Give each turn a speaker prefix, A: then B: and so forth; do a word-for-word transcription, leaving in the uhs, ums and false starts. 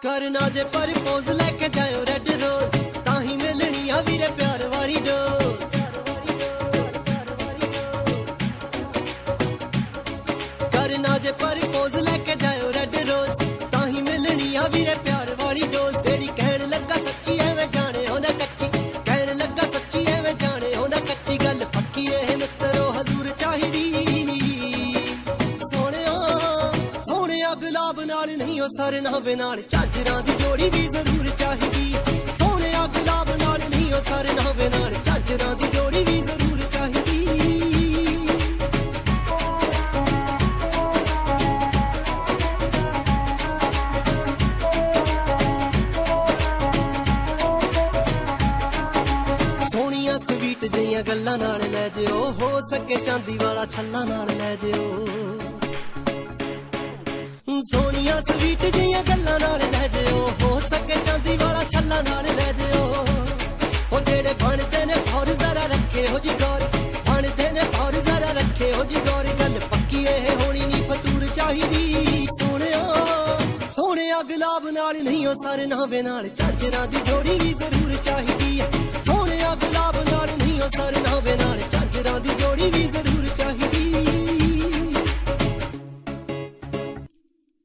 A: करना जे परपोज लेके जाओ रेड रोज ताही मिलनी आ वीरे प्यार वाली डोज। करना जे परपोज लेके जाओ रेड रोज ताही मिलनी आ वीरे प्यार वाली डोज। जेड़ी कहन लगा सच्ची एवें जाने होना कच्ची, कहन लगा सच्ची एवें जाने होना कच्ची। गल पक्की ए मित्रो हजूर चाहिदी सोहणिया सोहणिया गुलाब नाल नहीं ओ सरनावे नाल झांजरां दी जोड़ी भी जरूर चाहिदी। सोहणिया गुलाब नाल नहीं ओ सरनावे नाल झांजरां दी जोड़ी भी जरूर चाहिदी। सोहणिया स्वीट जिहियां गल्लां नाल लै जिओ, हो सके चांदी वाला छल्ला नाल लै जिओ। सोहणिया स्वीट जिहियां गल्लां नाल लै जिओ, हो सके चांदी वाला छल्ला नाल लै जिओ। ओ जेड़े बनदे ने फौर जरा रखे हो जी गौर, बनदे ने फौर जरा रखे हो जी गौर। गल पक्की एह होनी नी फतूर चाहिदी सोहणिया सोहणिया गुलाब नाल नहीं ओ सरनावे नाल झांजरां दी जोड़ी भी जरूर चाहिदी। सोहणिया गुलाब नाल नहीं ओ सरनावे